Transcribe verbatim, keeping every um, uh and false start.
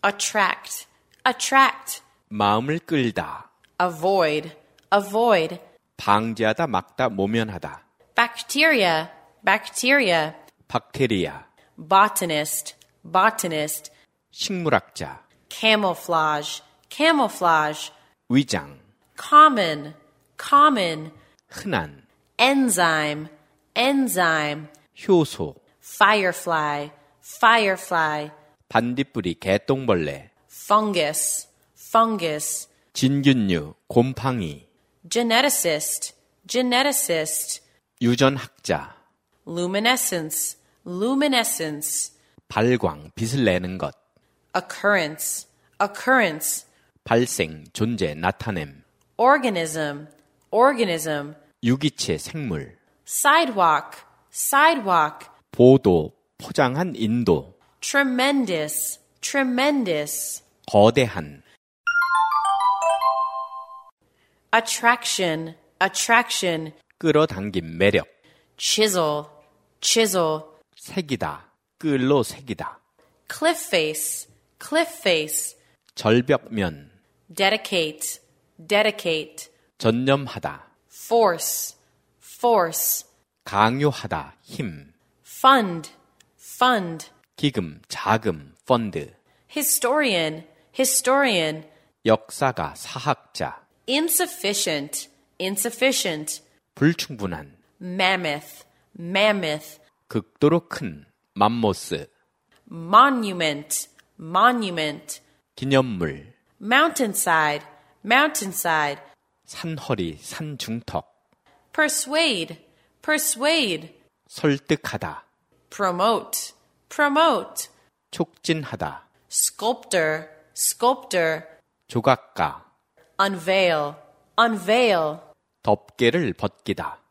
attract, attract. 마음을 끌다. avoid, avoid. 방지하다, 막다, 모면하다. bacteria, bacteria. 박테리아. botanist, botanist. 식물학자. camouflage, camouflage. 위장. common, common. 흔한. enzyme, enzyme. 효소. firefly, firefly. 반딧불이, 개똥벌레. fungus, fungus. 진균류, 곰팡이. geneticist, geneticist. 유전학자. luminescence, luminescence. 발광, 빛을 내는 것. occurrence, occurrence. 발생, 존재, 나타냄. organism, organism. 유기체, 생물. sidewalk, sidewalk. 보도, 포장한 인도. tremendous, tremendous. 거대한. attraction, attraction. 끌어당김, 매력. chisel, chisel. 색이다, 끌로 색이다. cliff face, cliff face. 절벽면. dedicate, dedicate. 전념하다. force, force. 강요하다, 힘. fund, fund. 기금, 자금, 펀드. historian, historian. 역사가, 사학자. insufficient, insufficient. 불충분한. mammoth, mammoth. 극도로 큰, 맘모스. monument, monument. 기념물. mountainside, mountainside. 산허리, 산중턱. persuade, persuade. 설득하다. promote, promote. 촉진하다. sculptor, sculptor. 조각가. unveil, unveil. 덮개를 벗기다.